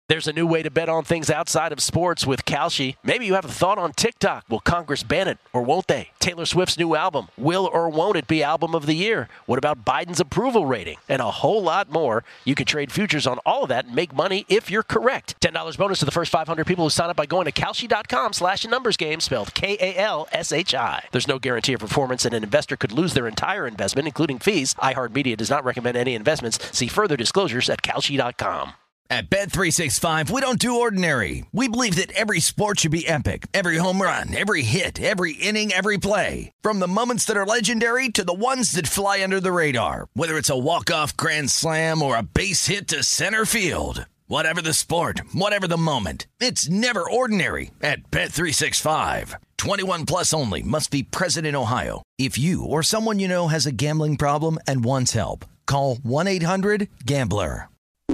There's a new way to bet on things outside of sports with Kalshi. Maybe you have a thought on TikTok. Will Congress ban it or won't they? Taylor Swift's new album. Will or won't it be album of the year? What about Biden's approval rating? And a whole lot more. You can trade futures on all of that and make money if you're correct. $10 bonus to the first 500 people who sign up by going to Kalshi.com/numbersgame, spelled Kalshi. There's no guarantee of performance, and an investor could lose their entire investment, including fees. iHeartMedia does not recommend any investments. See further disclosures at Kalshi.com. At Bet365, we don't do ordinary. We believe that every sport should be epic. Every home run, every hit, every inning, every play. From the moments that are legendary to the ones that fly under the radar. Whether it's a walk-off grand slam or a base hit to center field. Whatever the sport, whatever the moment. It's never ordinary at Bet365. 21 plus only. Must be present in Ohio. If you or someone you know has a gambling problem and wants help, call 1-800-GAMBLER.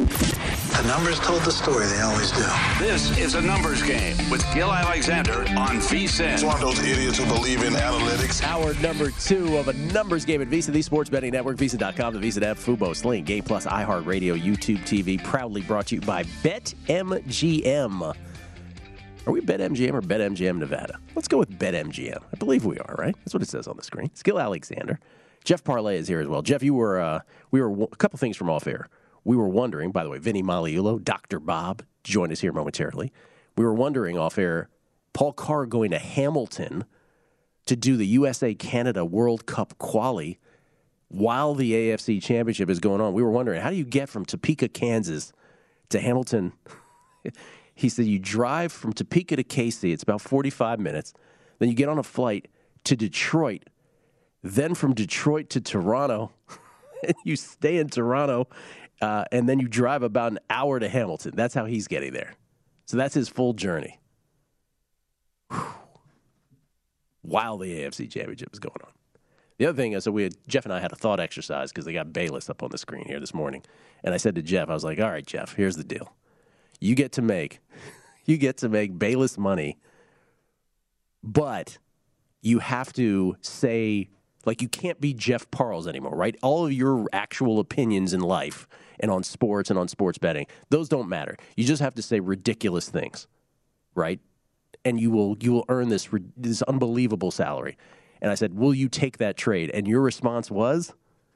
The numbers told the story. They always do. This is a numbers game with Gil Alexander on VSiN. It's one of those idiots who believe in analytics. Hour number 2 of a numbers game at VSiN, the sports betting network, VSiN.com, the VSiN app, Fubo, Sling, Game Plus, iHeartRadio, YouTube TV, proudly brought to you by BetMGM. Are we BetMGM or BetMGM Nevada? Let's go with BetMGM. I believe we are, right? That's what it says on the screen. It's Gil Alexander. Jeff Parlay is here as well. Jeff, we were a couple things from off air. We were wondering, by the way, Vinny Maliulo, Dr. Bob, join us here momentarily. We were wondering off air, Paul Carr going to Hamilton to do the USA-Canada World Cup quali while the AFC Championship is going on. We were wondering, how do you get from Topeka, Kansas to Hamilton? He said you drive from Topeka to KC. It's about 45 minutes. Then you get on a flight to Detroit. Then from Detroit to Toronto. And you stay in Toronto. And then you drive about an hour to Hamilton. That's how he's getting there. So that's his full journey. Whew. While the AFC Championship is going on. The other thing is, so Jeff and I had a thought exercise because they got Bayless up on the screen here this morning. And I said to Jeff, I was like, all right, Jeff, here's the deal. You get to make Bayless money, but you have to say, like, you can't be Jeff Parles anymore, right? All of your actual opinions in life and on sports and on sports betting, those don't matter. You just have to say ridiculous things, right? And you will earn this unbelievable salary. And I said, will you take that trade? And your response was?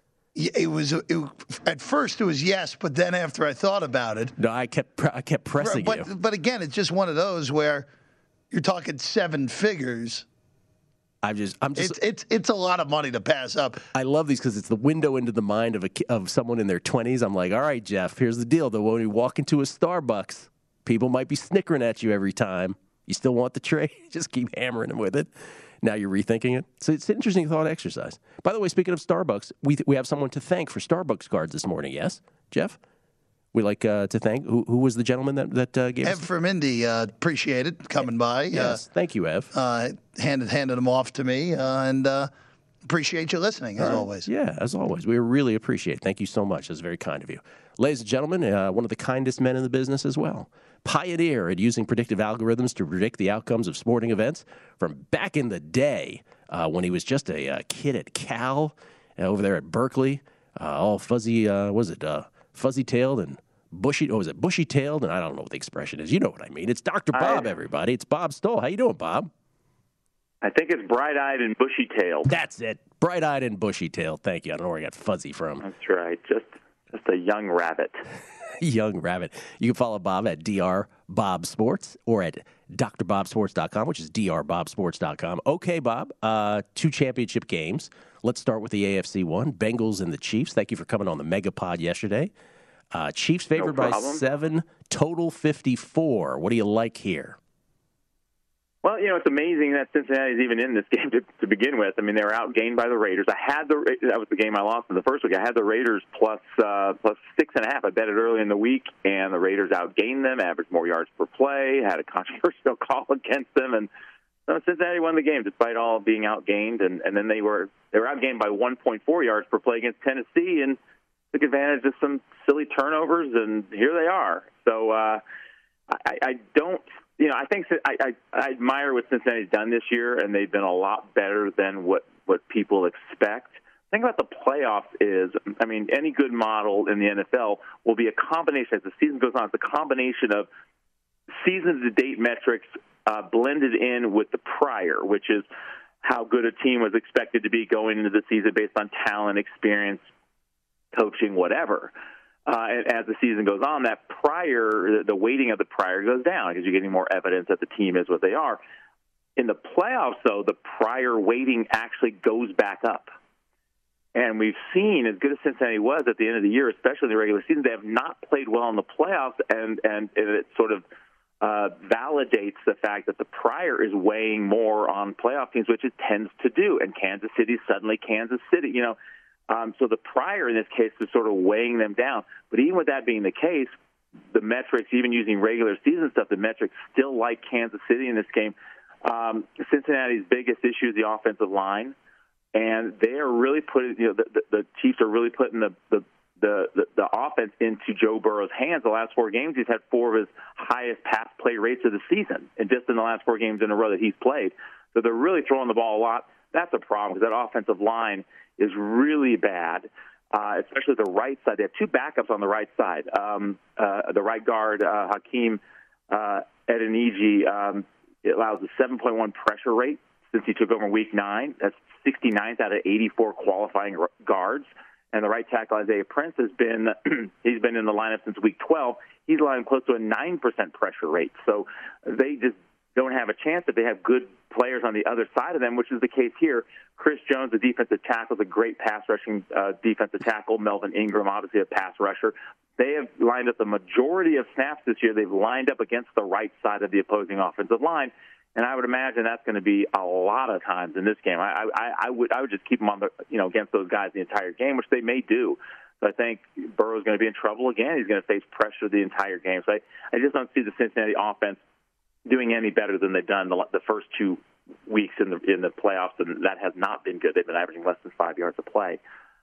At first it was yes, but then after I thought about it. No, I kept pressing you. But again, it's just one of those where you're talking 7 figures. It's a lot of money to pass up. I love these because it's the window into the mind of someone in their 20s. I'm like, all right, Jeff, here's the deal. Though when you walk into a Starbucks, people might be snickering at you every time. You still want the trade? Just keep hammering them with it. Now you're rethinking it. So it's an interesting thought exercise. By the way, speaking of Starbucks, we have someone to thank for Starbucks cards this morning. Yes, Jeff? We like to thank. Who was the gentleman that gave Ev us? from Indy. Appreciate it coming by. Yes, thank you, Ev. Handed them off to me, and appreciate you listening, as always. Yeah, as always. We really appreciate it. Thank you so much. That's very kind of you. Ladies and gentlemen, one of the kindest men in the business as well. Pioneer at using predictive algorithms to predict the outcomes of sporting events from back in the day when he was just a kid at Cal over there at Berkeley, all fuzzy, fuzzy-tailed and bushy-tailed? And I don't know what the expression is. You know what I mean. It's Dr. Bob, everybody. It's Bob Stoll. How you doing, Bob? I think it's bright-eyed and bushy-tailed. That's it. Bright-eyed and bushy-tailed. Thank you. I don't know where I got fuzzy from. That's right. Just a young rabbit. Young rabbit. You can follow Bob at Dr. Bob Sports or at drbobsports.com, which is drbobsports.com. Okay, Bob, 2 championship games. Let's start with the AFC one, Bengals and the Chiefs. Thank you for coming on the Megapod yesterday. Chiefs favored by 7, total 54. What do you like here? Well, it's amazing that Cincinnati's even in this game to begin with. I mean, they were outgained by the Raiders. That was the game I lost in the first week. I had the Raiders plus 6.5. I bet it early in the week, and the Raiders outgained them, averaged more yards per play, had a controversial call against them, and Cincinnati won the game despite all being outgained. And then they were outgained by 1.4 yards per play against Tennessee, and took advantage of some silly turnovers, and here they are. So I don't. I think I admire what Cincinnati's done this year, and they've been a lot better than what people expect. thing about the playoffs is, I mean, any good model in the NFL will be a combination, as the season goes on, it's a combination of season-to-date metrics blended in with the prior, which is how good a team was expected to be going into the season based on talent, experience, coaching, whatever. And as the season goes on, that prior, the weighting of the prior goes down because you're getting more evidence that the team is what they are. In the playoffs, though, the prior weighting actually goes back up. And we've seen, as good as Cincinnati was at the end of the year, especially in the regular season, they have not played well in the playoffs, and it sort of validates the fact that the prior is weighing more on playoff teams, which it tends to do. And Kansas City, suddenly Kansas City, so the prior in this case is sort of weighing them down. But even with that being the case, the metrics, even using regular season stuff, the metrics still like Kansas City in this game. Cincinnati's biggest issue is the offensive line, and they are really putting, the Chiefs are really putting the offense into Joe Burrow's hands. The last 4 games, he's had 4 of his highest pass play rates of the season, and just in the last 4 games in a row that he's played. So they're really throwing the ball a lot. That's a problem because that offensive line is really bad, especially the right side. They have 2 backups on the right side. The right guard, Hakeem Adeniji, it allows a 7.1 pressure rate since he took over Week 9. That's 69th out of 84 qualifying guards. And the right tackle, Isaiah Prince, he's been in the lineup since Week 12. He's lying close to a 9% pressure rate. So they just don't have a chance if they have good players on the other side of them, which is the case here. Chris Jones, the defensive tackle, is a great pass-rushing defensive tackle. Melvin Ingram, obviously a pass rusher. They have lined up the majority of snaps this year. They've lined up against the right side of the opposing offensive line, and I would imagine that's going to be a lot of times in this game. I would just keep them on against those guys the entire game, which they may do. So I think Burrow's going to be in trouble again. He's going to face pressure the entire game. So I just don't see the Cincinnati offense doing any better than they've done the first 2 weeks in the playoffs, and that has not been good. They've been averaging less than 5 yards a play.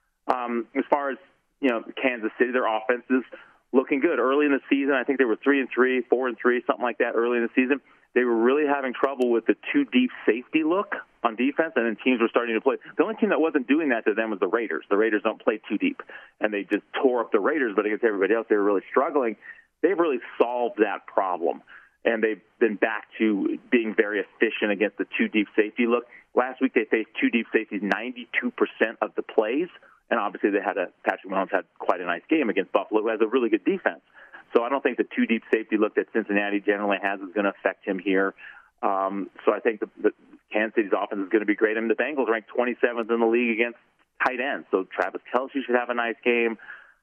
As far as Kansas City, their offense is looking good. Early in the season, I think they were 3-3, 4-3, something like that. Early in the season, they were really having trouble with the 2 deep safety look on defense, and then teams were starting to play. The only team that wasn't doing that to them was the Raiders. The Raiders don't play 2 deep, and they just tore up the Raiders. But against everybody else, they were really struggling. They've really solved that problem, and they've been back to being very efficient against the 2 deep safety look. Last week they faced 2 deep safeties 92% of the plays, and obviously Patrick Mahomes had quite a nice game against Buffalo, who has a really good defense. So I don't think the 2 deep safety look that Cincinnati generally has is going to affect him here. So I think the Kansas City's offense is going to be great. I mean, the Bengals ranked 27th in the league against tight ends, so Travis Kelce should have a nice game.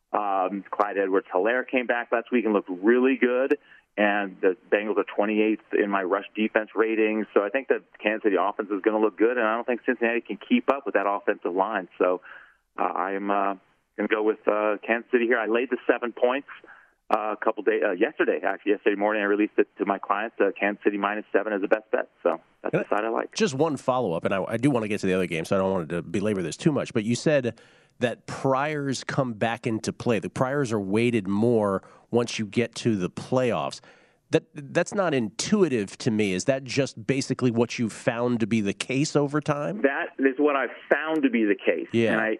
Clyde Edwards-Helaire came back last week and looked really good, and the Bengals are 28th in my rush defense rating. So I think that Kansas City offense is going to look good, and I don't think Cincinnati can keep up with that offensive line. So I'm going to go with Kansas City here. I laid the 7 points a couple days yesterday morning. I released it to my clients. Kansas City -7 is the best bet. So that's the side I like. Just one follow-up, and I do want to get to the other game, so I don't want to belabor this too much. But you said that priors come back into play. The priors are weighted more once you get to the playoffs. That's not intuitive to me. Is that just basically what you found to be the case over time? That is what I've found to be the case. Yeah.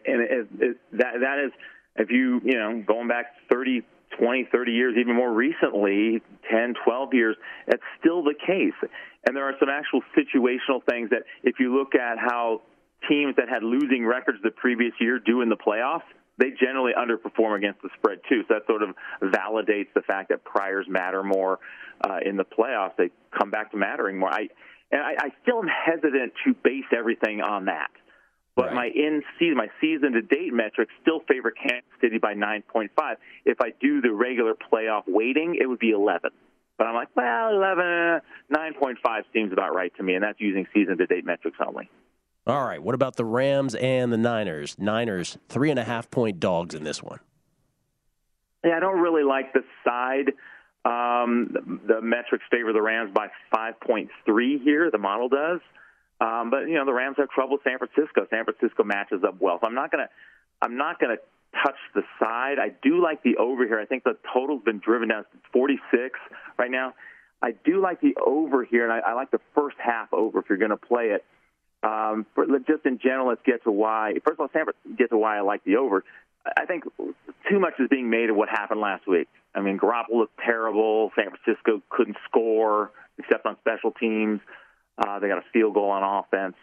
That is, if you going back 20, 30 years, even more recently, 10, 12 years, that's still the case. And there are some actual situational things that if you look at how teams that had losing records the previous year do in the playoffs, they generally underperform against the spread too. So that sort of validates the fact that priors matter more in the playoffs. They come back to mattering more. I still am hesitant to base everything on that. But right. my season-to-date metrics still favor Kansas City by 9.5. If I do the regular playoff weighting, it would be 11. But I'm like, 9.5 seems about right to me, and that's using season-to-date metrics only. All right, what about the Rams and the Niners? Niners, 3.5-point dogs in this one. Yeah, I don't really like the side. The metrics favor the Rams by 5.3 here, the model does. But the Rams have trouble with San Francisco. San Francisco matches up well. So I'm not gonna touch the side. I do like the over here. I think the total's been driven down to 46 right now. I do like the over here, and I like the first half over if you're going to play it. Just in general, let's get to why. First of all, Stanford, get to why I like the over. I think too much is being made of what happened last week. I mean, Garoppolo looked terrible. San Francisco couldn't score except on special teams. They got a field goal on offense.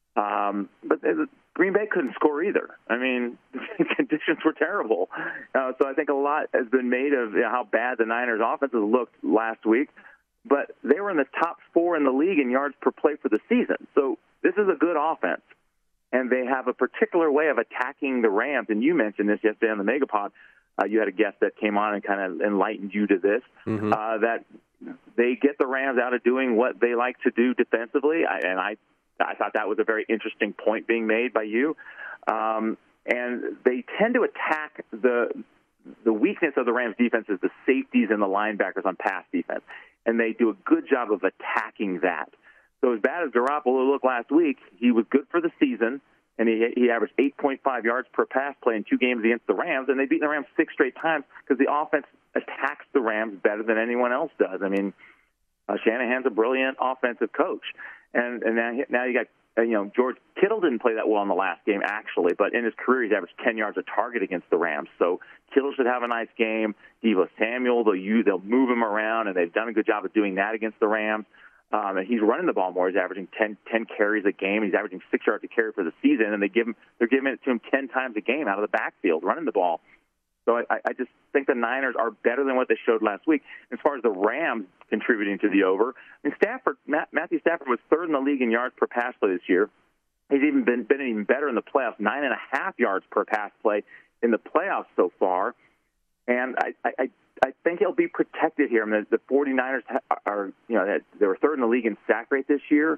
But Green Bay couldn't score either. I mean, the conditions were terrible. So I think a lot has been made of how bad the Niners' offenses looked last week. But they were in the top 4 in the league in yards per play for the season. So this is a good offense. And they have a particular way of attacking the Rams. And you mentioned this yesterday on the Megapod. You had a guest that came on and kind of enlightened you to this, that they get the Rams out of doing what they like to do defensively. I thought that was a very interesting point being made by you. And they tend to attack the weakness of the Rams' defense is the safeties and the linebackers on pass defense. And they do a good job of attacking that. So as bad as Garoppolo looked last week, he was good for the season, and he averaged 8.5 yards per pass play in 2 games against the Rams, and they beat the Rams 6 straight times because the offense attacks the Rams better than anyone else does. I mean, Shanahan's a brilliant offensive coach, and now you got George Kittle didn't play that well in the last game actually, but in his career he's averaged 10 yards a target against the Rams. So Kittle should have a nice game. Deebo Samuel, they'll move him around, and they've done a good job of doing that against the Rams. And he's running the ball more. He's averaging 10 carries a game. He's averaging 6 yards a carry for the season, and they're giving it to him 10 times a game out of the backfield, running the ball. So I just think the Niners are better than what they showed last week. As far as the Rams contributing to the over, I mean, Matthew Stafford was 3rd in the league in yards per pass play this year. He's even been even better in the playoffs, 9.5 yards per pass play in the playoffs so far. And I think he'll be protected here. I mean, the 49ers are, they were 3rd in the league in sack rate this year.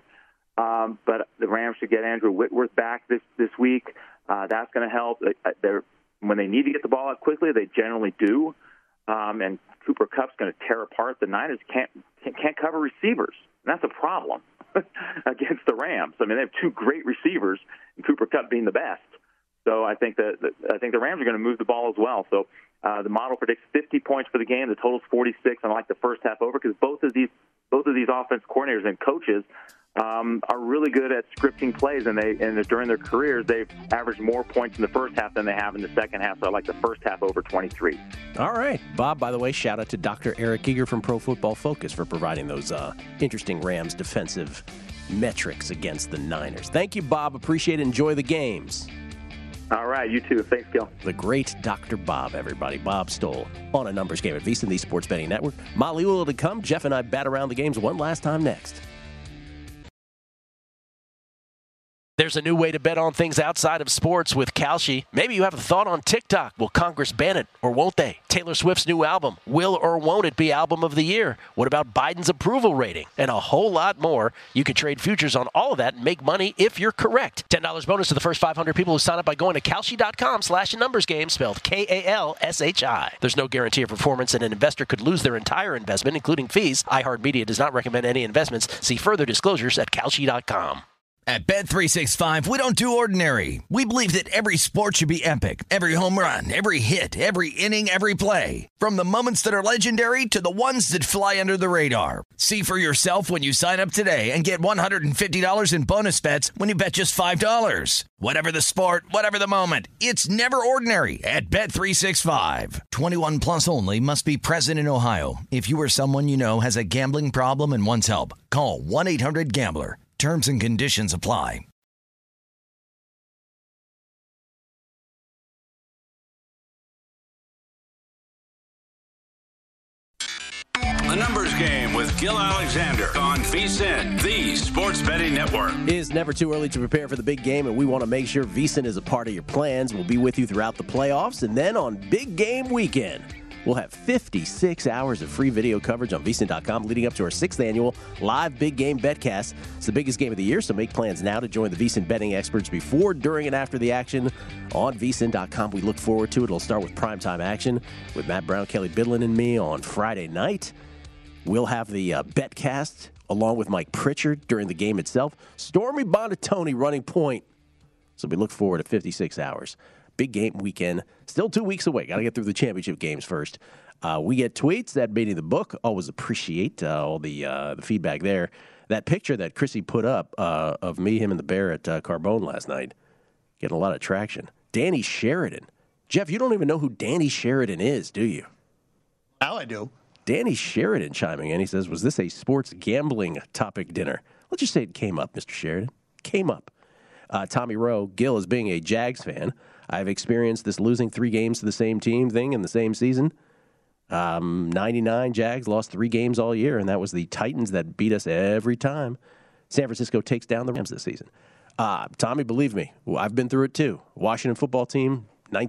But the Rams should get Andrew Whitworth back this week. That's going to help. When they need to get the ball out quickly, they generally do. And Cooper Kupp's going to tear apart. The Niners can't cover receivers. And that's a problem against the Rams. I mean, they have 2 great receivers, and Cooper Kupp being the best. So I think the Rams are going to move the ball as well. So the model predicts 50 points for the game. The total's 46. I like the first half over because both of these offense coordinators and coaches are really good at scripting plays, and during their careers they've averaged more points in the first half than they have in the second half. So I like the first half over 23. All right, Bob. By the way, shout out to Dr. Eric Eager from Pro Football Focus for providing those interesting Rams defensive metrics against the Niners. Thank you, Bob. Appreciate it. Enjoy the games. All right, you too. Thanks, Gil. The great Dr. Bob, everybody. Bob Stoll on A Numbers Game at VSiN, the Sports Betting Network. Molly will to come. Jeff and I bat around the games one last time next. There's a new way to bet on things outside of sports with Kalshi. Maybe you have a thought on TikTok. Will Congress ban it or won't they? Taylor Swift's new album. Will or won't it be Album of the Year? What about Biden's approval rating? And a whole lot more. You can trade futures on all of that and make money if you're correct. $10 bonus to the first 500 people who sign up by going to Kalshi.com/numbersgame, spelled Kalshi. There's no guarantee of performance, and an investor could lose their entire investment, including fees. iHeartMedia does not recommend any investments. See further disclosures at Kalshi.com. At Bet365, we don't do ordinary. We believe that every sport should be epic. Every home run, every hit, every inning, every play. From the moments that are legendary to the ones that fly under the radar. See for yourself when you sign up today and get $150 in bonus bets when you bet just $5. Whatever the sport, whatever the moment, it's never ordinary at Bet365. 21 plus only. Must be present in Ohio. If you or someone you know has a gambling problem and wants help, call 1-800-GAMBLER. Terms and conditions apply. A Numbers Game with Gil Alexander on VSiN, the Sports Betting Network. It is never too early to prepare for the big game, and we want to make sure VSiN is a part of your plans. We'll be with you throughout the playoffs, and then on Big Game Weekend, we'll have 56 hours of free video coverage on VSiN.com leading up to our 6th annual live Big Game Betcast. It's the biggest game of the year, so make plans now to join the VSiN betting experts before, during, and after the action on VSiN.com. We look forward to it. It'll start with primetime action with Matt Brown, Kelly Bidlin, and me on Friday night. We'll have the Betcast along with Mike Pritchard during the game itself. Stormy Bonatoni running point. So we look forward to 56 hours. Big game weekend. Still 2 weeks away. Got to get through the championship games first. We get tweets at Beating the Book. Always appreciate all the feedback there. That picture that Chrissy put up of me, him, and the bear at Carbone last night, getting a lot of traction. Danny Sheridan. Jeff, you don't even know who Danny Sheridan is, do you? Now I do. Danny Sheridan chiming in. He says, was this a sports gambling topic dinner? Let's just say it came up, Mr. Sheridan. Came up. Tommy Rowe, Gil, as being a Jags fan, I've experienced this losing 3 games to the same team thing in the same season. 99 Jags lost 3 games all year, and that was the Titans that beat us every time. San Francisco takes down the Rams this season. Tommy, believe me, I've been through it too. Washington football team,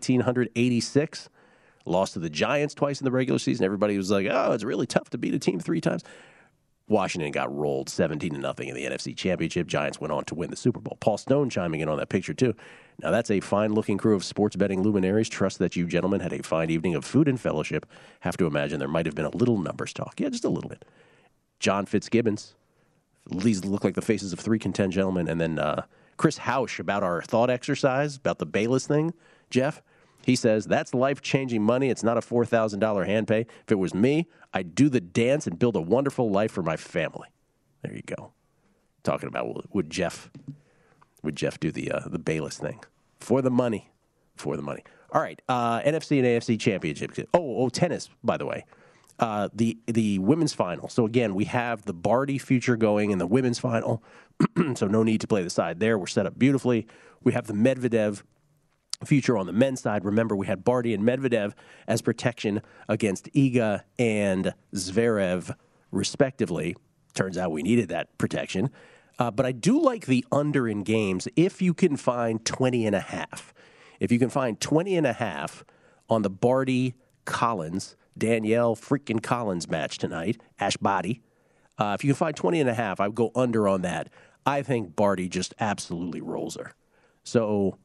1986, lost to the Giants twice in the regular season. Everybody was like, oh, it's really tough to beat a team 3 times. Washington got rolled 17-0 in the NFC Championship. Giants went on to win the Super Bowl. Paul Stone chiming in on that picture, too. Now, that's a fine-looking crew of sports betting luminaries. Trust that you gentlemen had a fine evening of food and fellowship. Have to imagine there might have been a little numbers talk. Yeah, just a little bit. John Fitzgibbons. These look like the faces of 3 content gentlemen. And then Chris Hausch about our thought exercise, about the Bayless thing, Jeff. He says, that's life-changing money. It's not a $4,000 hand pay. If it was me, I'd do the dance and build a wonderful life for my family. There you go. Talking about would Jeff do the Bayless thing. For the money. For the money. All right, NFC and AFC championship. Oh, tennis, by the way. The women's final. So, again, we have the Barty future going in the women's final. So no need to play the side there. We're set up beautifully. We have the Medvedev future on the men's side. Remember, we had Barty and Medvedev as protection against Iga and Zverev, respectively. Turns out we needed that protection. But I do like the under in games if you can find 20.5. If you can find 20.5 on the Barty-Collins, Danielle freaking Collins match tonight, Ash Barty. If you can find 20.5, I would go under on that. I think Barty just absolutely rolls her. So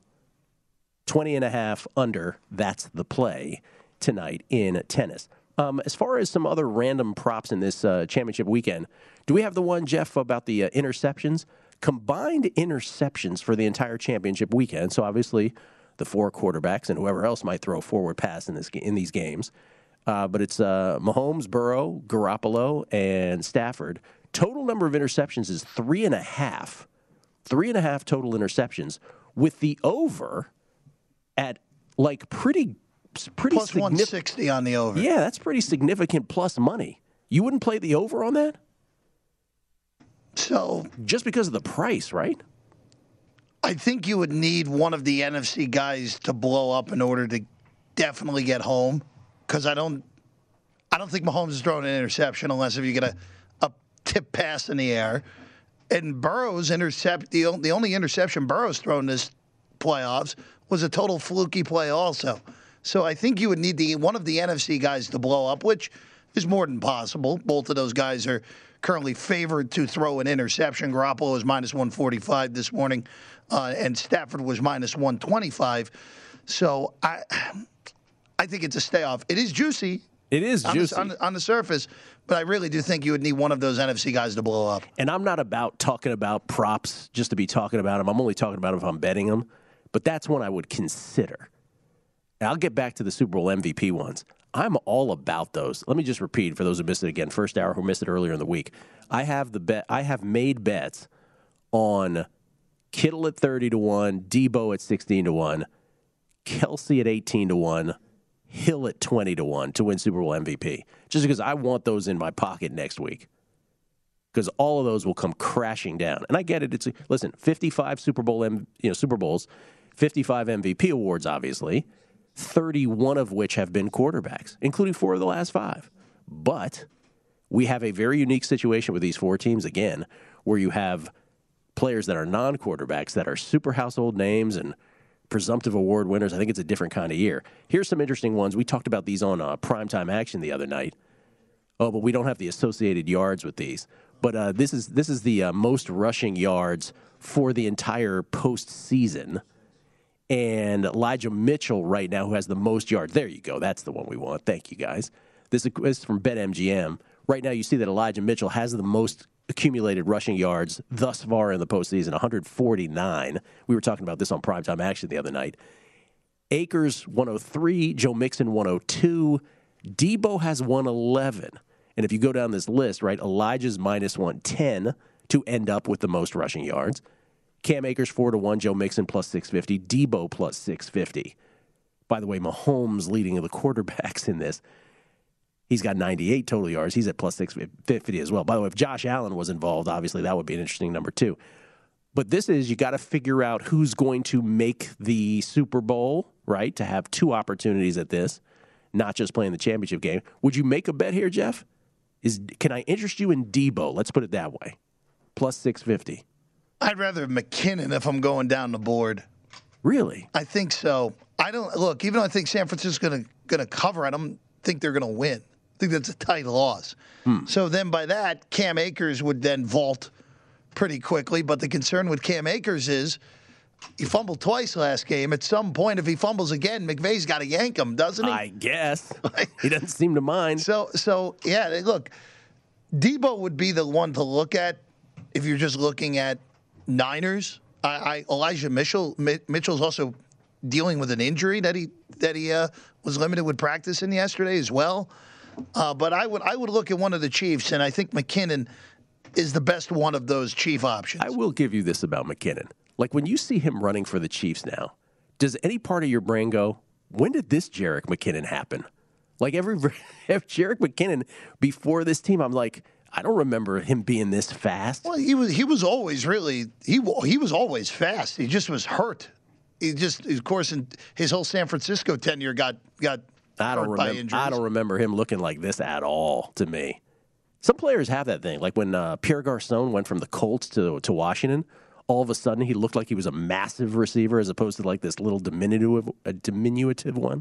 20.5 under, that's the play tonight in tennis. As far as some other random props in this championship weekend, do we have the one, Jeff, about the interceptions? Combined interceptions for the entire championship weekend. So obviously the 4 quarterbacks and whoever else might throw a forward pass in these games. But it's Mahomes, Burrow, Garoppolo, and Stafford. Total number of interceptions is 3.5. 3.5 total interceptions, with the over at like pretty plus 160 on the over. Yeah, that's pretty significant plus money. You wouldn't play the over on that? So just because of the price, right? I think you would need one of the NFC guys to blow up in order to definitely get home. Because I don't think Mahomes is throwing an interception unless if you get a tip pass in the air. And Burrow's the only interception Burrow's thrown this playoffs was a total fluky play also. So I think you would need one of the NFC guys to blow up, which is more than possible. Both of those guys are currently favored to throw an interception. Garoppolo was minus 145 this morning, and Stafford was minus 125. So I think it's a stay off. It is juicy. It is juicy. On the surface, but I really do think you would need one of those NFC guys to blow up. And I'm not about talking about props just to be talking about them. I'm only talking about them if I'm betting them. But that's one I would consider. And I'll get back to the Super Bowl MVP ones. I'm all about those. Let me just repeat for those who missed it again, first hour who missed it earlier in the week. I have made bets on Kittle at 30-1, Debo at 16-1, Kelsey at 18-1, Hill at 20-1 to win Super Bowl MVP. Just because I want those in my pocket next week. Because all of those will come crashing down. And I get it. Listen, 55 Super Bowls, 55 MVP awards, obviously, 31 of which have been quarterbacks, including 4 of the last 5. But we have a very unique situation with these 4 teams, again, where you have players that are non-quarterbacks that are super household names and presumptive award winners. I think it's a different kind of year. Here's some interesting ones. We talked about these on Primetime Action the other night. Oh, but we don't have the associated yards with these. But this is the most rushing yards for the entire postseason. And Elijah Mitchell right now, who has the most yards. There you go. That's the one we want. Thank you, guys. This is from BetMGM. Right now you see that Elijah Mitchell has the most accumulated rushing yards thus far in the postseason, 149. We were talking about this on Primetime Action the other night. Akers, 103. Joe Mixon, 102. Debo has 111. And if you go down this list, right, Elijah's minus 110. to end up with the most rushing yards. Cam Akers 4-1, Joe Mixon plus 650, Debo plus 650. By the way, Mahomes leading the quarterbacks in this. He's got 98 total yards. He's at plus 650 as well. By the way, if Josh Allen was involved, obviously that would be an interesting number too. But this is, you got to figure out who's going to make the Super Bowl, right, to have two opportunities at this, not just playing the championship game. Would you make a bet here, Jeff? Can I interest you in Debo? Let's put it that way. Plus 650. I'd rather have McKinnon if I'm going down the board. Really? I think so. Even though I think San Francisco's going to cover, I don't think they're going to win. I think that's a tight loss. So then by that, Cam Akers would then vault pretty quickly. But the concern with Cam Akers is he fumbled twice last game. At some point, if he fumbles again, McVay's got to yank him, doesn't he? I guess. He doesn't seem to mind. So yeah, look, Debo would be the one to look at if you're just looking at Niners. Elijah Mitchell's also dealing with an injury that he was limited with practice in yesterday as well. But I would look at one of the Chiefs, and I think McKinnon is the best one of those Chief options. I will give you this about McKinnon. Like, when you see him running for the Chiefs now, does any part of your brain go, when did this Jerick McKinnon happen? Like, every Jerick McKinnon before this team, I'm like, I don't remember him being this fast. Well, he was always he was always fast. He just was hurt. He just, of course, in his whole San Francisco tenure got hurt by injuries. I don't remember him looking like this at all to me. Some players have that thing. Like when Pierre Garçon went from the Colts to Washington, all of a sudden he looked like he was a massive receiver as opposed to like this little diminutive one.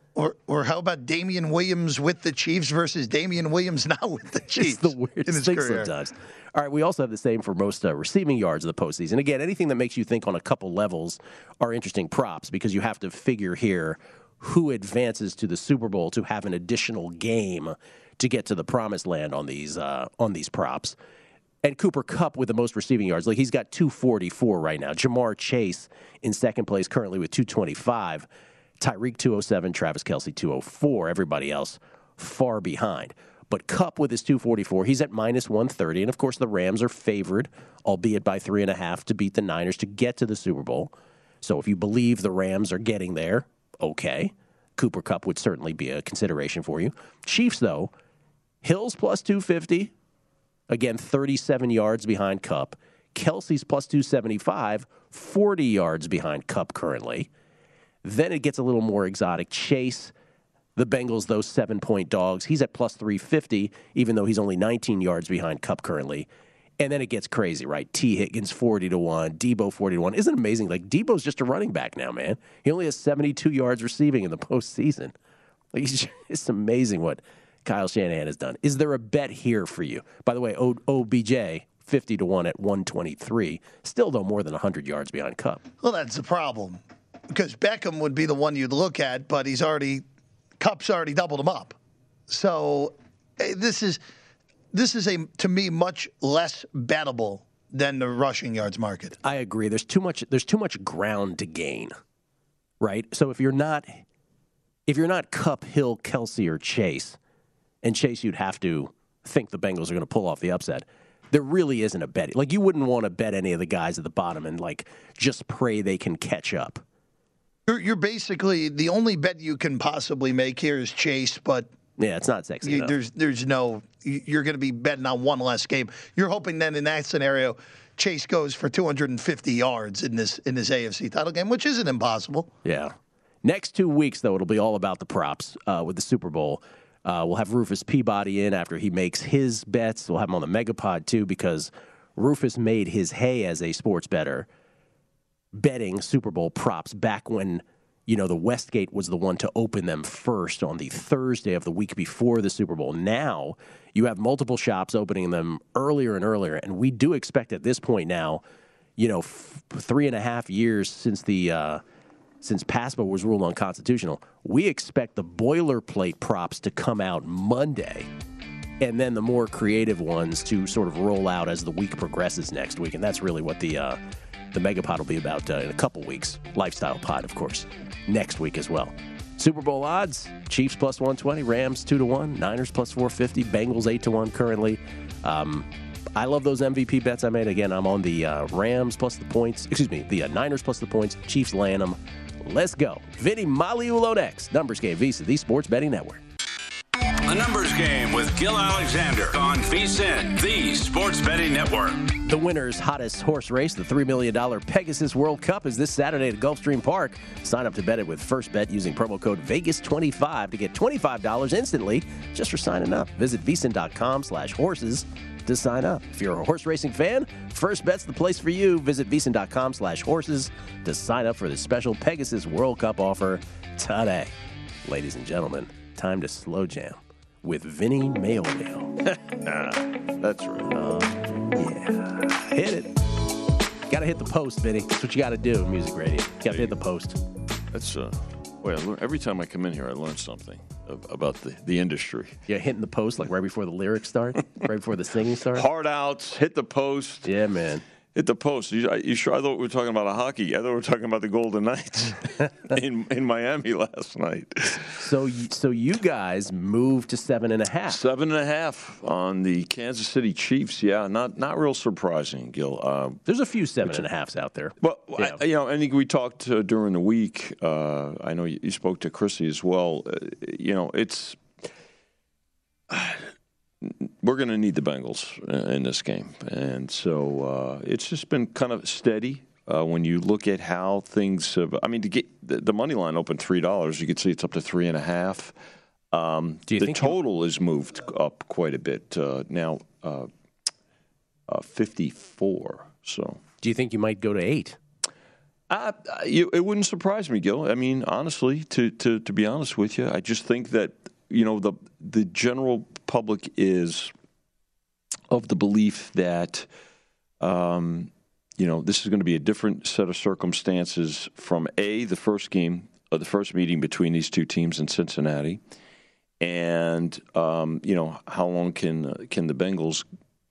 Or how about Damian Williams with the Chiefs versus Damian Williams now with the Chiefs? It's the weirdest thing sometimes. All right, we also have the same for most receiving yards of the postseason. Again, anything that makes you think on a couple levels are interesting props because you have to figure here who advances to the Super Bowl to have an additional game to get to the promised land on these props. And Cooper Kupp with the most receiving yards. Like, he's got 244 right now. Jamar Chase in second place currently with 225. Tyreek 207, Travis Kelce 204. Everybody else far behind. But Kupp with his 244, he's at minus 130. And, of course, the Rams are favored, albeit by 3.5, to beat the Niners to get to the Super Bowl. So if you believe the Rams are getting there, okay. Cooper Kupp would certainly be a consideration for you. Chiefs, though, Hills plus 250. Again, 37 yards behind Kupp. Kelce's plus 275, 40 yards behind Kupp currently. Then it gets a little more exotic. Chase, the Bengals, those 7-point dogs, he's at plus 350, even though he's only 19 yards behind Kupp currently. And then it gets crazy, right? T. Higgins, 40-1, Debo, 40-1. Isn't it amazing? Like, Debo's just a running back now, man. He only has 72 yards receiving in the postseason. Like, it's amazing what Kyle Shanahan has done. Is there a bet here for you? By the way, OBJ, 50-1 at 123. Still, though, more than 100 yards behind Kupp. Well, that's the problem. Because Beckham would be the one you'd look at, but Kupp's already doubled him up. So this is to me much less bettable than the rushing yards market. I agree. There's too much ground to gain, right? So if you're not Kupp, Hill, Kelce, or Chase, and Chase, you'd have to think the Bengals are going to pull off the upset. There really isn't a bet. Like, you wouldn't want to bet any of the guys at the bottom and like just pray they can catch up. You're basically the only bet you can possibly make here is Chase, but yeah, it's not sexy enough. There's no. You're going to be betting on one less game. You're hoping then in that scenario, Chase goes for 250 yards in this AFC title game, which isn't impossible. Yeah. Next 2 weeks, though, it'll be all about the props with the Super Bowl. We'll have Rufus Peabody in after he makes his bets. We'll have him on the Megapod, too, because Rufus made his hay as a sports bettor betting Super Bowl props back when, the Westgate was the one to open them first on the Thursday of the week before the Super Bowl. Now you have multiple shops opening them earlier and earlier, and we do expect at this point now, 3.5 years since since PASPA was ruled unconstitutional, we expect the boilerplate props to come out Monday, and then the more creative ones to sort of roll out as the week progresses next week. And that's really what the Megapod will be about in a couple weeks. Lifestyle Pod, of course, next week as well. Super Bowl odds, Chiefs plus 120, Rams 2-1, Niners plus 450, Bengals 8-1 currently. I love those MVP bets I made. Again, I'm on the Rams plus the points. Excuse me, the Niners plus the points. Chiefs laying them. Let's go. Vinny Magliulo next. Numbers Game, VSiN, the Sports Betting Network. A Numbers Game with Gil Alexander on VSiN, the Sports Betting Network. The winner's hottest horse race, the $3 million Pegasus World Cup, is this Saturday at Gulfstream Park. Sign up to bet it with First Bet using promo code VEGAS25 to get $25 instantly just for signing up. Visit VSiN.com/horses to sign up. If you're a horse racing fan, First Bet's the place for you. Visit VSiN.com/horses to sign up for the special Pegasus World Cup offer today. Ladies and gentlemen, time to slow jam with Vinny Magliulo. That's right. Yeah. Hit it. Got to hit the post, Vinny. That's what you got to do in music radio. Got to hit the post. That's every time I come in here, I learn something about the industry. Yeah, hitting the post like right before the lyrics start, right before the singing starts. Hard outs, hit the post. Yeah, man. Hit the post. You sure? I thought we were talking about hockey. I thought we were talking about the Golden Knights in Miami last night. So you guys moved to 7.5. 7.5 on the Kansas City Chiefs. Yeah, not real surprising, Gil. There's a few 7.5s out there. Well, yeah. I think we talked during the week. I know you spoke to Chrissy as well. It's. We're going to need the Bengals in this game. And so it's just been kind of steady when you look at how things have. I mean, to get the money line open $3, you can see it's up to 3.5. The total has moved up quite a bit now, 54. So, do you think you might go to 8? It wouldn't surprise me, Gil. I mean, honestly, to be honest with you, I just think that the general public is of the belief that this is going to be a different set of circumstances from the first game, the first meeting between these two teams in Cincinnati, and how long can the Bengals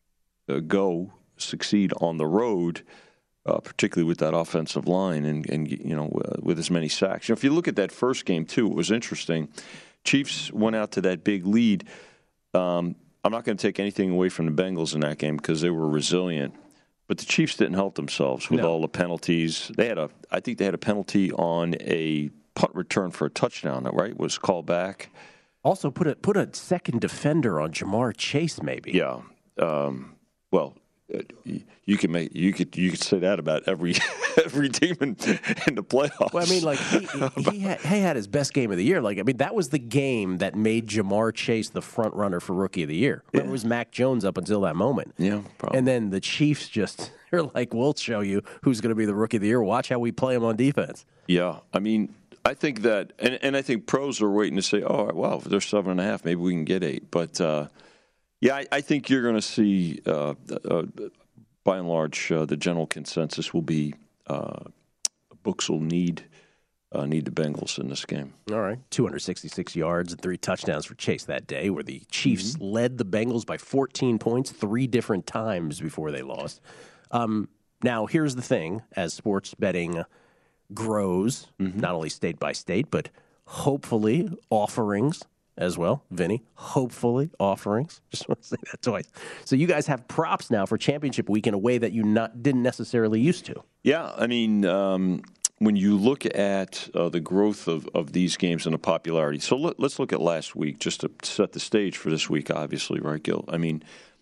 succeed on the road, particularly with that offensive line and with as many sacks. If you look at that first game too, it was interesting. Chiefs went out to that big lead. I'm not going to take anything away from the Bengals in that game because they were resilient. But the Chiefs didn't help themselves with all the penalties. I think they had a penalty on a punt return for a touchdown, right? Was called back. Also put a second defender on Jamar Chase, maybe. Yeah. You could say that about every team in the playoffs. Well, I mean, like he had his best game of the year. Like, I mean, that was the game that made Jamar Chase the front runner for Rookie of the Year. It was Mac Jones up until that moment. Yeah, probably. And then the Chiefs they're like, we'll show you who's going to be the Rookie of the Year. Watch how we play him on defense. Yeah, I mean, I think that, and I think pros are waiting to say, oh, well, if they're 7.5, maybe we can get 8, but. Yeah, I think you're going to see, by and large, the general consensus will be books will need the Bengals in this game. All right, 266 yards and 3 touchdowns for Chase that day, where the Chiefs led the Bengals by 14 points 3 different times before they lost. Now, here's the thing: as sports betting grows, not only state by state, but hopefully offerings as well, Vinny. Hopefully, offerings. Just want to say that twice. So you guys have props now for championship week in a way that you didn't necessarily used to. Yeah, I mean, when you look at the growth of these games and the popularity. So let's look at last week just to set the stage for this week, obviously, right, Gil? I mean,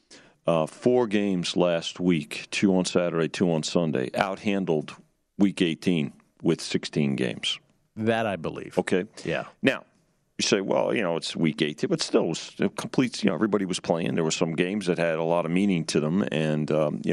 4 games last week, 2 on Saturday, 2 on Sunday, outhandled Week 18 with 16 games. That I believe. Okay. Yeah. Now, you say, well, it's Week 18, but still, it was complete. Everybody was playing. There were some games that had a lot of meaning to them, and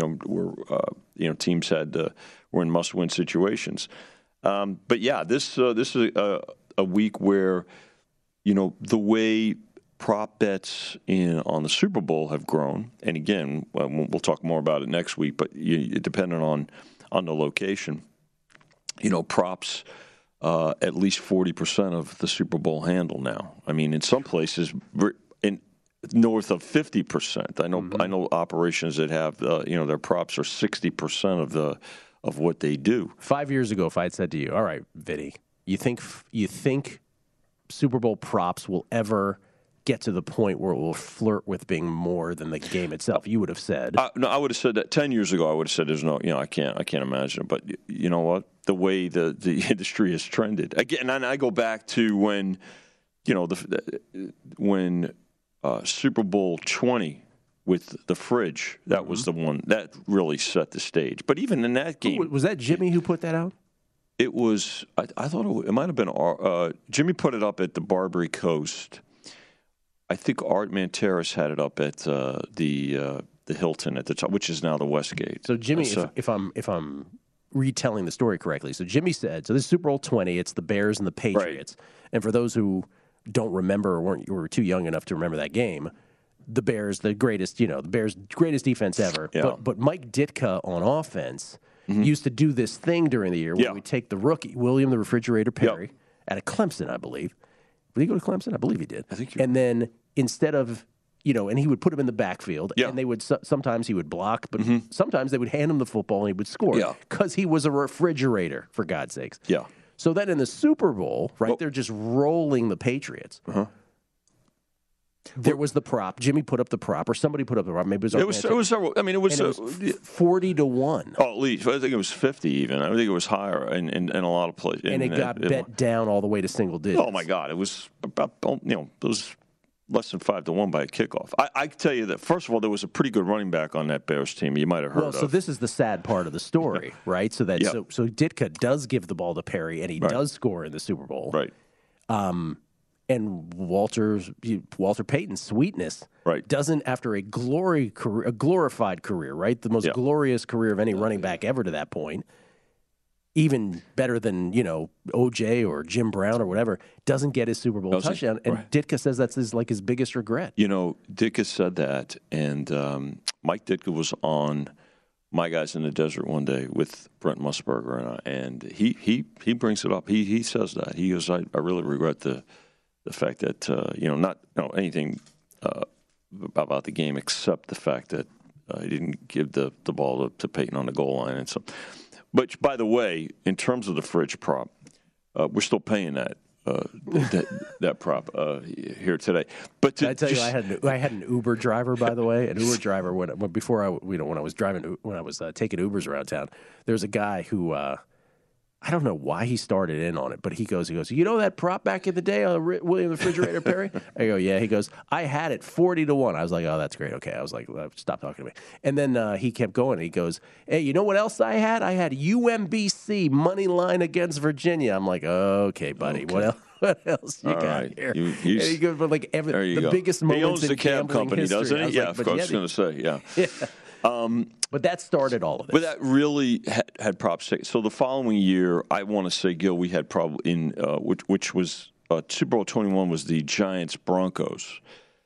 teams were in must-win situations. But yeah, this is a week where the way prop bets on the Super Bowl have grown, and again, we'll talk more about it next week. But depending on the location, props. At least 40% of the Super Bowl handle now. I mean, in some places, north of 50%. I know operations that have their props are 60% of what they do. 5 years ago, if I had said to you, "All right, Vinny, you think Super Bowl props will ever get to the point where it will flirt with being more than the game itself. You would have said. No, I would have said that 10 years ago. I would have said there's no, I can't imagine it. But you know what? The way the industry has trended again, and I go back to when, when Super Bowl 20 with the fridge, that was the one that really set the stage. But even in that game, was that Jimmy who put that out? It was. I thought it might have been Jimmy put it up at the Barbary Coast. I think Art Manteris had it up at the Hilton at the top, which is now the Westgate. So Jimmy, if I'm retelling the story correctly, so Jimmy said, so this is Super Bowl 20, it's the Bears and the Patriots. Right. And for those who don't remember or were too young enough to remember that game, the Bears, the greatest defense ever. Yeah. But Mike Ditka on offense used to do this thing during the year where we take the rookie, William the Refrigerator Perry, out of Clemson, I believe. Did he go to Clemson? I believe he did. I think and then instead of, and he would put him in the backfield, and they would sometimes he would block, but sometimes they would hand him the football and he would score because he was a refrigerator, for God's sakes. Yeah. So then in the Super Bowl, they're just rolling the Patriots. There was the prop. Jimmy put up the prop, or somebody put up the prop. Maybe it was several. I mean, it was 40-1. Oh, at least I think it was 50 even. I think it was higher in a lot of places. And it got bet down all the way to single digits. Oh my God! It was about it was less than 5-1 by a kickoff. I can tell you that first of all, there was a pretty good running back on that Bears team. You might have heard of. So this is the sad part of the story, right? So that so Ditka does give the ball to Perry, and he does score in the Super Bowl, right? And Walter Payton's sweetness doesn't, after a glorified career, right? The most glorious career of any running back ever to that point, even better than, O.J. or Jim Brown or whatever, doesn't get his Super Bowl touchdown. And Ditka says that's his biggest regret. Ditka said that, and Mike Ditka was on My Guys in the Desert one day with Brent Musburger, and he brings it up. He says that. He goes, I really regret the fact that, not anything about the game except the fact that he didn't give the ball to Peyton on the goal line. And so, but by the way, in terms of the fridge prop, we're still paying that prop here today. But I tell you, I had an Uber driver, by the way. An Uber driver when I was taking Ubers around town. There's a guy who. I don't know why he started in on it, but he goes, that prop back in the day, William the Refrigerator Perry? I go, yeah. He goes, I had it 40-1. I was like, oh, that's great. Okay. I was like, stop talking to me. And then he kept going. He goes, hey, you know what else I had? I had UMBC money line against Virginia. I'm like, okay, buddy. Okay. What else you got here? He goes, but like the biggest moments in gambling history. He owns the cab company, doesn't he? Yeah, of course. I was going to say, yeah. But that started all of this. But that really had props. So the following year, I want to say, Gil, we had probably which was Super Bowl 21 was the Giants Broncos,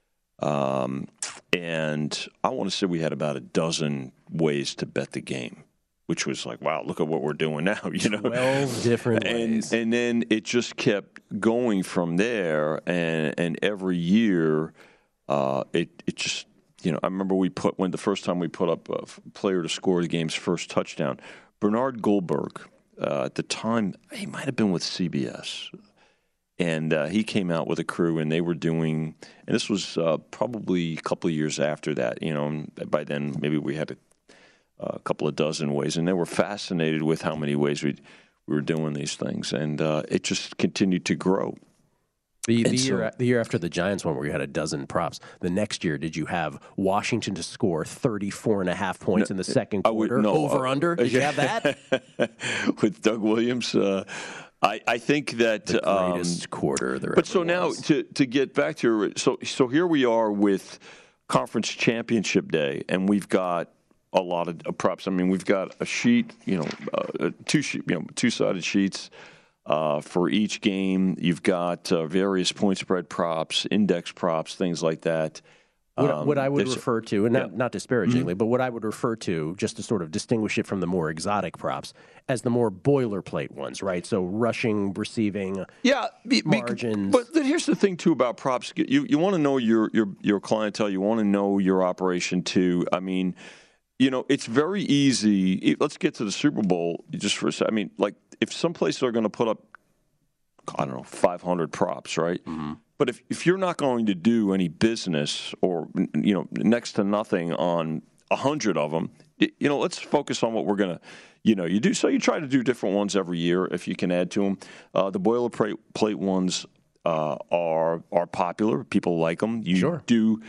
and I want to say we had about a dozen ways to bet the game, which was like, wow, look at what we're doing now. 12 different ways, and then it just kept going from there, and every year, it just. I remember when the first time we put up a player to score the game's first touchdown, Bernard Goldberg, at the time, he might have been with CBS. And he came out with a crew, and they were doing, and this was probably a couple of years after that, and by then maybe we had a couple of dozen ways. And they were fascinated with how many ways we were doing these things. And it just continued to grow. The year after the Giants one, where you had a dozen props, the next year, did you have Washington to score 34.5 points in the second quarter? Over-under? Did you have that? With Doug Williams? I think that... The greatest quarter there But so was. Now, to get back to... So here we are with Conference Championship Day, and we've got a lot of props. I mean, we've got a sheet, two-sided sheets... for each game, you've got various point spread props, index props, things like that. What I would refer to, and not disparagingly, but what I would refer to, just to sort of distinguish it from the more exotic props, as the more boilerplate ones, right? So rushing, receiving, margins. But here's the thing, too, about props. You want to know your clientele. You want to know your operation, too. I mean, it's very easy. Let's get to the Super Bowl just for a second. I mean, like, if some places are going to put up, I don't know, 500 props, right? Mm-hmm. But if you're not going to do any business or, next to nothing on 100 of them, let's focus on what we're going to, you do. So you try to do different ones every year if you can add to them. The boilerplate ones are popular. People like them. You do,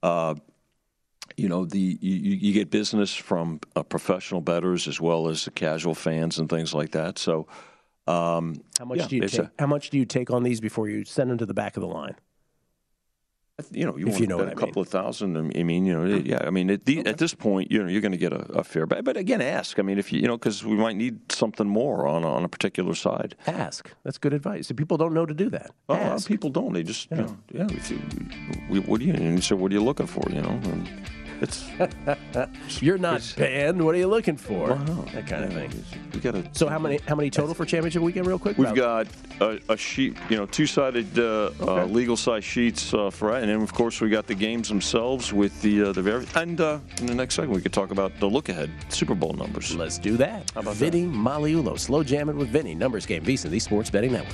you get business from professional bettors as well as the casual fans and things like that. So, how much do you take on these before you send them to the back of the line? You want a couple of thousand. At this point, you're going to get a fair bet. But again, ask. I mean, if because we might need something more on a particular side. Ask. That's good advice. People don't know to do that. A lot of people don't. They just, what are you looking for? And it's you're not banned. What are you looking for? Well, no, that kind of thing. We got to. So how many total for championship weekend? Real quick. We've got a sheet, two-sided legal size sheets for that, and then of course we got the games themselves with the and in the next segment we could talk about the look ahead Super Bowl numbers. Let's do that. How about Vinny Magliulo, slow jamming with Vinny. Numbers game, VSiN, the Sports Betting Network.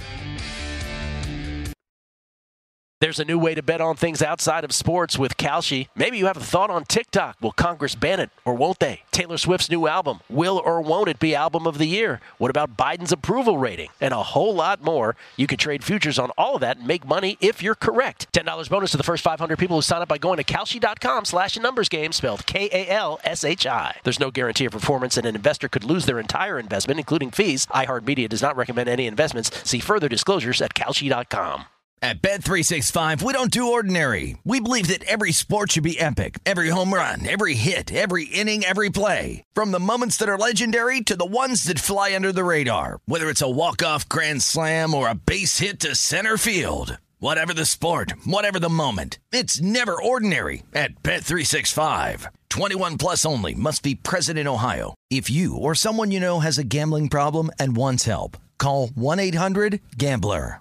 There's a new way to bet on things outside of sports with Kalshi. Maybe you have a thought on TikTok. Will Congress ban it or won't they? Taylor Swift's new album. Will or won't it be album of the year? What about Biden's approval rating? And a whole lot more. You can trade futures on all of that and make money if you're correct. $10 bonus to the first 500 people who sign up by going to Kalshi.com/numbersgame, spelled Kalshi. There's no guarantee of performance, and an investor could lose their entire investment, including fees. iHeartMedia does not recommend any investments. See further disclosures at Kalshi.com. At Bet365, we don't do ordinary. We believe that every sport should be epic. Every home run, every hit, every inning, every play. From the moments that are legendary to the ones that fly under the radar. Whether it's a walk-off grand slam or a base hit to center field. Whatever the sport, whatever the moment. It's never ordinary at Bet365. 21 plus only. Must be present in Ohio. If you or someone you know has a gambling problem and wants help, call 1-800-GAMBLER.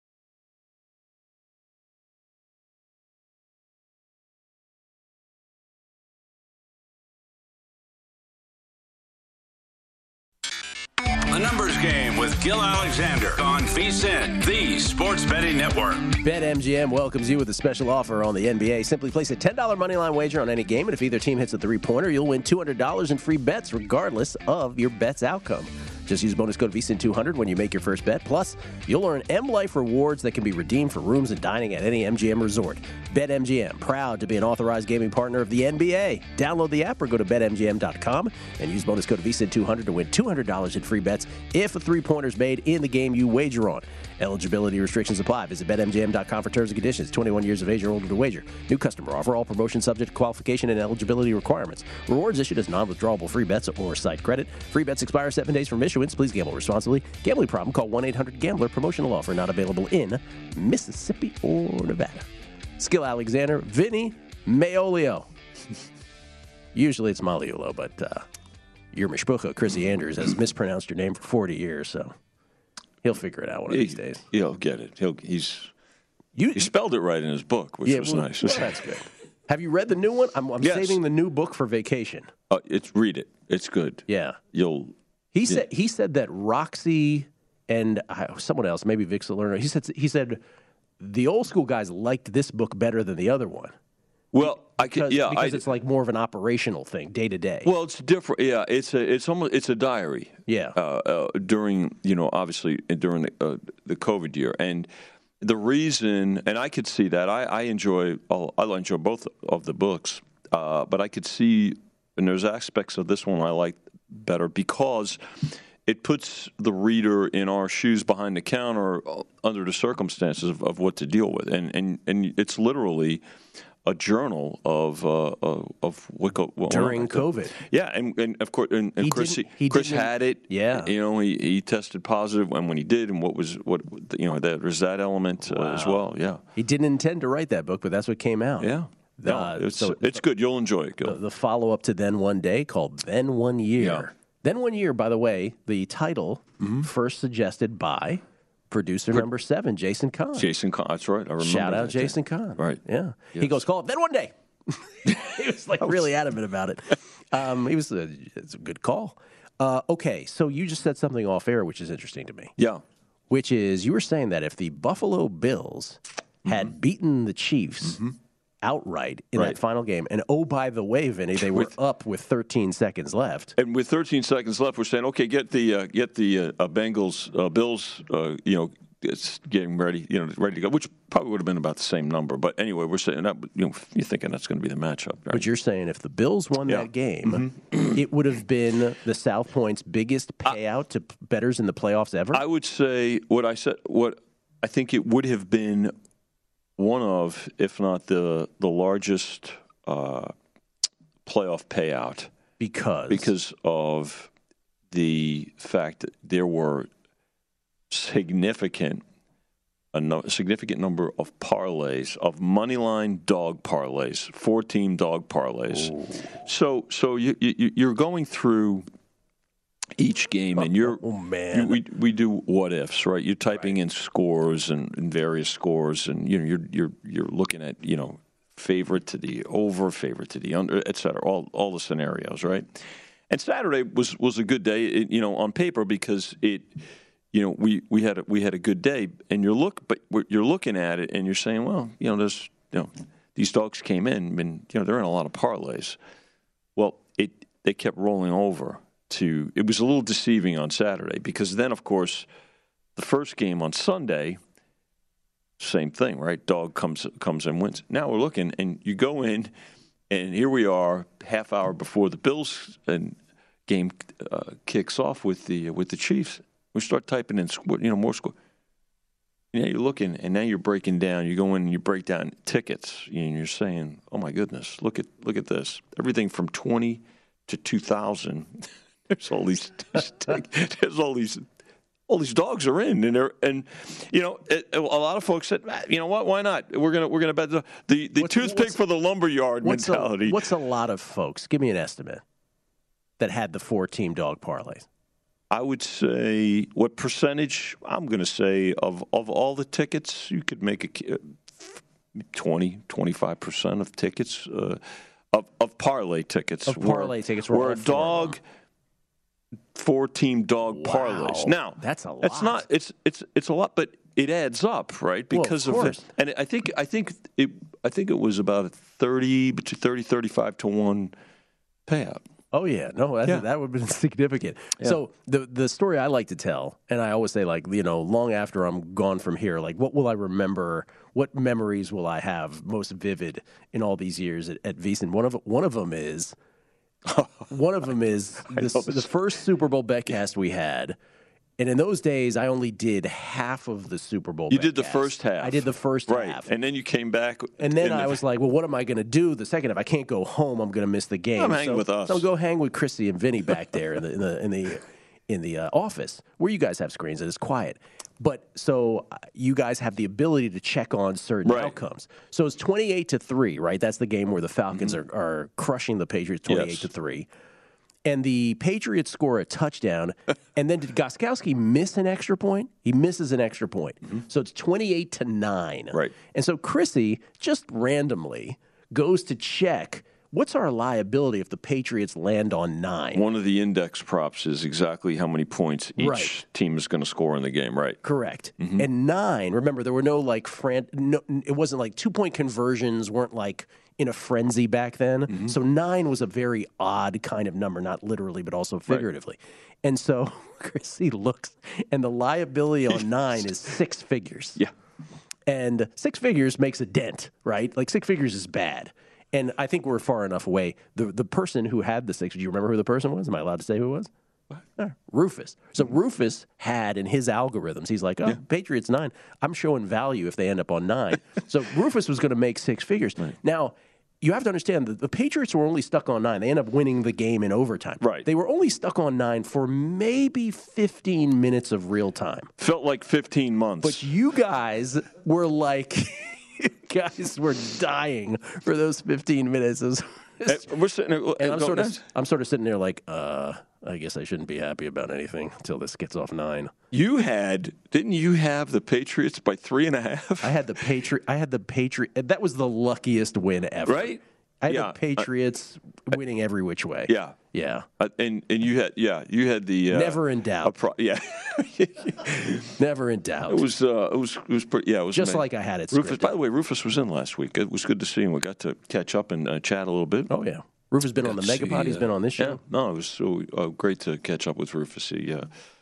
A numbers game with Gil Alexander on VSiN, the Sports Betting Network. BetMGM welcomes you with a special offer on the NBA. Simply place a $10 moneyline wager on any game, and if either team hits a three-pointer, you'll win $200 in free bets regardless of your bet's outcome. Just use bonus code VSiN200 when you make your first bet. Plus, you'll earn M Life rewards that can be redeemed for rooms and dining at any MGM resort. BetMGM, proud to be an authorized gaming partner of the NBA. Download the app or go to BetMGM.com and use bonus code VSiN200 to win $200 in free bets if a three-pointer's made in the game you wager on. Eligibility restrictions apply. Visit BetMGM.com for terms and conditions. 21 years of age or older to wager. New customer offer. All promotions subject to qualification and eligibility requirements. Rewards issued as non-withdrawable free bets or site credit. Free bets expire 7 days from issuance. Please gamble responsibly. Gambling problem? Call 1-800-GAMBLER. Promotional offer not available in Mississippi or Nevada. Skill Alexander, Vinny Magliulo. Usually it's Magliulo, but your mishpucha, Chrissy Andrews, has mispronounced your name for 40 years, so he'll figure it out one of these days. He'll get it. He spelled it right in his book, which was nice. Well, that's good. Have you read the new one? I'm saving the new book for vacation. Read it. It's good. Yeah. He said that Roxy and someone else, maybe Vic Salerno, he said the old school guys liked this book better than the other one. Well, because it's like more of an operational thing, day to day. Well, it's different. Yeah, it's a diary. Yeah. During obviously during the COVID year, and the reason, and I could see that I enjoy both of the books, but I could see, and there's aspects of this one I like better because it puts the reader in our shoes behind the counter under the circumstances of what to deal with, and it's literally a journal of what during COVID. Yeah, and of course, and Chris had it. Yeah, he tested positive, and when he did, and there's that element as well. Yeah, he didn't intend to write that book, but that's what came out. Yeah. It's good. You'll enjoy it. Gil. The follow-up to Then One Day called Then One Year. Yeah. Then One Year, by the way, the title first suggested by producer number 7, Jason Kahn. Jason Kahn, that's right. I remember. Shout out Jason Kahn. Right. Yeah. Yes. He goes, call it Then One Day. He was really adamant about it. It's a good call. Okay, so you just said something off air, which is interesting to me. Yeah. Which is, you were saying that if the Buffalo Bills had beaten the Chiefs outright in that final game. And oh, by the way, Vinny, they were up with 13 seconds left. And with 13 seconds left, we're saying, okay, get the Bengals, Bills, it's getting ready, ready to go, which probably would have been about the same number. But anyway, we're saying that, you're thinking that's going to be the matchup. Right? But you're saying if the Bills won that game, it would have been the South Point's biggest payout to bettors in the playoffs ever? I would say what I think it would have been one of, if not the largest playoff payout. Because of the fact that there were significant number of parlays, of moneyline dog parlays, 4-team dog parlays. Ooh. So you're going through each game, and we do what ifs, right? You're typing in scores and various scores, and you're looking at favorite to the over, favorite to the under, et cetera, all the scenarios, right? And Saturday was a good day, on paper, because it. We had a good day, and you're looking at it and you're saying, well, there's these dogs came in, and they're in a lot of parlays. Well, they kept rolling over to. It was a little deceiving on Saturday, because then, of course, the first game on Sunday, same thing, right? Dog comes and wins. Now we're looking, and you go in, and here we are, half hour before the Bills game kicks off with the Chiefs. We start typing in, more score. You're looking, and now you're breaking down. You go in and you break down tickets, and you're saying, "Oh my goodness, look at this! Everything from 20 to 2,000. There's all these dogs are in, and a lot of folks said, you know what? Why not? We're gonna bet the toothpick for the lumberyard mentality. What's a lot of folks? Give me an estimate that had the 4-team dog parlays. I would say, what percentage? I'm going to say of all the tickets, you could make 25% of tickets, of parlay tickets. Of parlay tickets were a dog, 4-team dog parlays. Now, that's a lot. That's not. It's a lot, but it adds up, right? Because of it. And I think it was about a 35 to 1 payout. Oh, yeah. No, that would have been significant. Yeah. So the story I like to tell, and I always say, long after I'm gone from here, what will I remember? What memories will I have most vivid in all these years at VSiN? One of them is the first Super Bowl betcast we had. And in those days, I only did half of the Super Bowl. You did the first half. I did the first half. And then you came back. And then I was like, well, what am I going to do the second half? I can't go home. I'm going to miss the game. I'm hanging with us. So I'll go hang with Chrissy and Vinny back there in the office where you guys have screens and it's quiet. But so you guys have the ability to check on certain outcomes. So it's 28-3, right? That's the game where the Falcons are crushing the Patriots 28-3. And the Patriots score a touchdown, and then did Gostkowski miss an extra point? He misses an extra point. So it's 28-9. Right. And so Chrissy just randomly goes to check, what's our liability if the Patriots land on 9? One of the index props is exactly how many points each team is going to score in the game, right? Correct. And 9, remember, there were no it wasn't like 2-point conversions weren't like in a frenzy back then. So 9 was a very odd kind of number, not literally, but also figuratively. Right. And so Chrissy looks, and the liability on 9 is 6 figures. Yeah. And 6 figures makes a dent, right? 6 figures is bad. And I think we're far enough away. The person who had the 6, do you remember who the person was? Am I allowed to say who it was? Rufus. So Rufus had in his algorithms, he's like, Patriots 9. I'm showing value if they end up on 9. So Rufus was going to make 6 figures. Right. Now, you have to understand that the Patriots were only stuck on 9. They ended up winning the game in overtime. Right. They were only stuck on 9 for maybe 15 minutes of real time. Felt like 15 months. But you guys were dying for those 15 minutes. We're sitting there, and I'm sort of sitting there like, I guess I shouldn't be happy about anything until this gets off 9. Didn't you have the Patriots by 3.5? I had the Patriot. That was the luckiest win ever. Right? I had the Patriots winning every which way. Yeah. Yeah. And you had the never in doubt. Never in doubt. It was pretty, it was just amazing. Like I had it. Rufus, by the way, Rufus was in last week. It was good to see him. We got to catch up and chat a little bit. Oh yeah. Rufus has been on the Megapod. He's been on this show. Yeah. No, it was so great to catch up with Rufus. He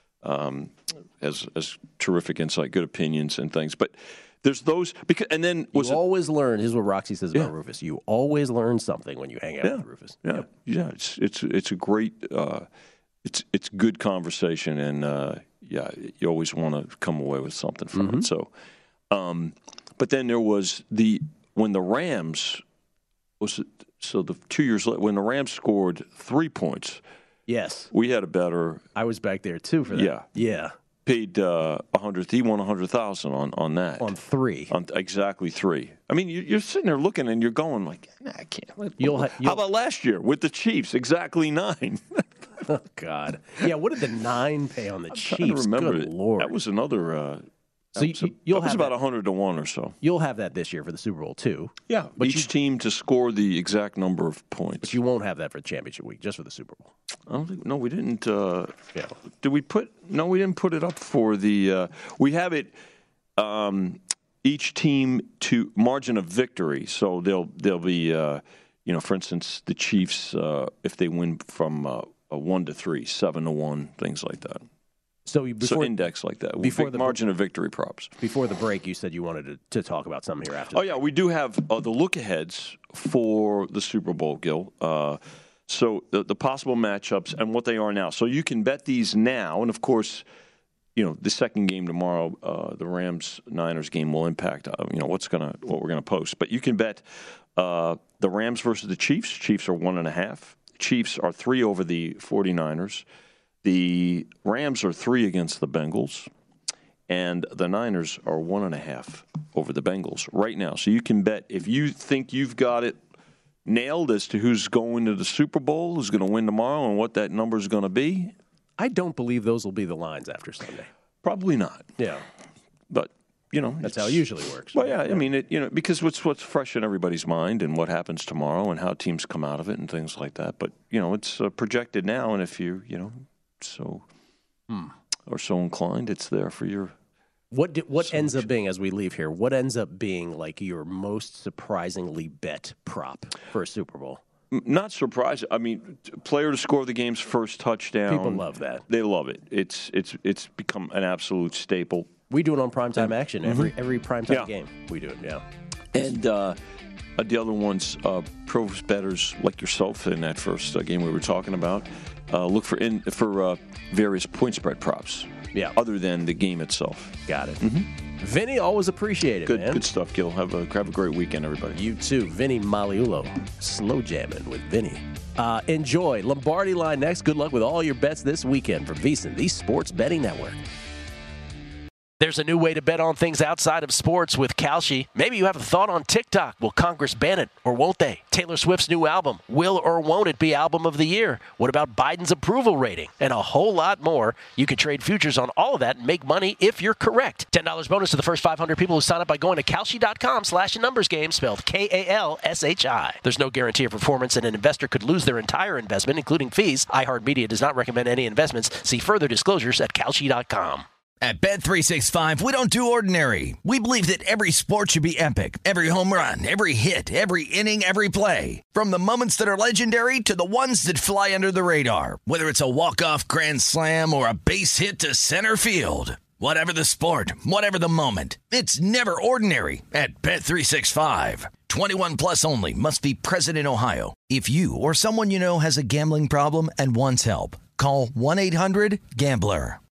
has terrific insight, good opinions and things. But there's those and then you always learn. Here's what Roxy says about Rufus. You always learn something when you hang out with Rufus. Yeah, yeah. It's a great it's good conversation, and you always want to come away with something from it. So, but then there was when the Rams the 2 years later when the Rams scored 3 points. Yes, we had a better. I was back there too for that. Yeah. Paid $100,000. He won $100,000 on that. On 3. On exactly 3. I mean, you're sitting there looking, and you're going like, I can't. How about last year with the Chiefs? Exactly 9. Oh God. Yeah. What did the 9 pay on the Chiefs? Remember Good Lord. That was another. So you'll have about 100 to 1 or so. You'll have that this year for the Super Bowl too. Yeah, but each team to score the exact number of points. But you won't have that for the championship week, just for the Super Bowl. I don't think. No, we didn't. Did we put? No, we didn't put it up for the. We have it. Each team to margin of victory. So they'll be. For instance, the Chiefs if they win from a 1 to 3, 7 to 1, things like that. So index like that. Before the margin of victory props. Before the break, you said you wanted to talk about something here after. Oh, yeah. We do have the look-aheads for the Super Bowl, Gil. So the possible matchups and what they are now. So you can bet these now. And, of course, the second game tomorrow, the Rams-Niners game will impact, what we're going to post. But you can bet the Rams versus the Chiefs. Chiefs are 1.5. Chiefs are 3 over the 49ers. The Rams are 3 against the Bengals, and the Niners are 1.5 over the Bengals right now. So you can bet if you think you've got it nailed as to who's going to the Super Bowl, who's going to win tomorrow, and what that number is going to be. I don't believe those will be the lines after Sunday. Probably not. Yeah, but that's how it usually works. Well, yeah, I mean, because what's fresh in everybody's mind and what happens tomorrow and how teams come out of it and things like that. But it's projected now, and if you or so inclined, it's there for your. What ends up being, as we leave here, what ends up being like your most surprisingly bet prop for a Super Bowl? Not surprised. I mean, player to score the game's first touchdown. People love that. They love it. It's become an absolute staple. We do it on primetime action every primetime game. We do it, yeah. And the other ones, pro bettors like yourself in that first game we were talking about. Look for various point spread props. Yeah. Other than the game itself. Got it. Vinny, always appreciate it, man. Good stuff, Gil. Have a great weekend, everybody. You too. Vinny Maliulo. Slow jamming with Vinny. Enjoy. Lombardi Line next. Good luck with all your bets this weekend from VSiN, the Sports Betting Network. There's a new way to bet on things outside of sports with Kalshi. Maybe you have a thought on TikTok. Will Congress ban it or won't they? Taylor Swift's new album. Will or won't it be Album of the Year? What about Biden's approval rating? And a whole lot more. You can trade futures on all of that and make money if you're correct. $10 bonus to the first 500 people who sign up by going to Kalshi.com/numbersgame, spelled Kalshi. There's no guarantee of performance, and an investor could lose their entire investment, including fees. iHeartMedia does not recommend any investments. See further disclosures at Kalshi.com. At Bet365, we don't do ordinary. We believe that every sport should be epic. Every home run, every hit, every inning, every play. From the moments that are legendary to the ones that fly under the radar. Whether it's a walk-off grand slam or a base hit to center field. Whatever the sport, whatever the moment. It's never ordinary at Bet365. 21 plus only. Must be present in Ohio. If you or someone you know has a gambling problem and wants help, call 1-800-GAMBLER.